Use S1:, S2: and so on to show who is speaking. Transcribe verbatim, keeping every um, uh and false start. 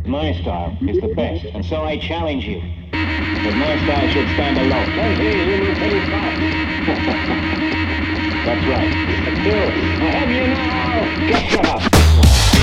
S1: My style is the best, and so I challenge you. But my style should stand alone. Hey, hey, you will tell you fast. That's right. Let's do. I have you now. Get shut up.